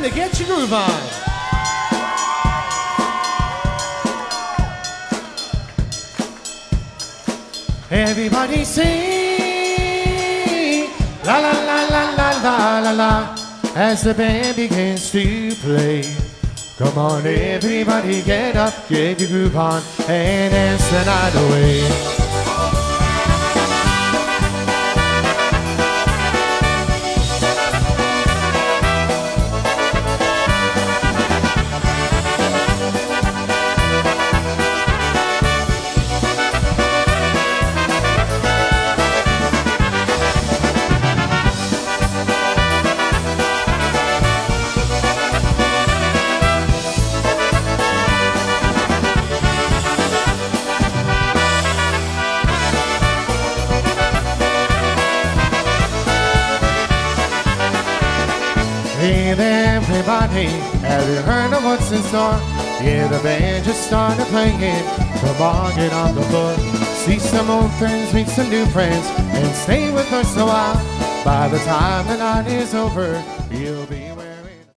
time to get your groove on. Everybody sing, la la la la la la la la, as the band begins to play. Come on, everybody get up, get your groove on, and dance the night away. Hey there, everybody, have you heard of what's in store? Yeah, the band just started playing. Come on, get on the floor. See some old friends, meet some new friends, and stay with us a while. By the time the night is over, you'll be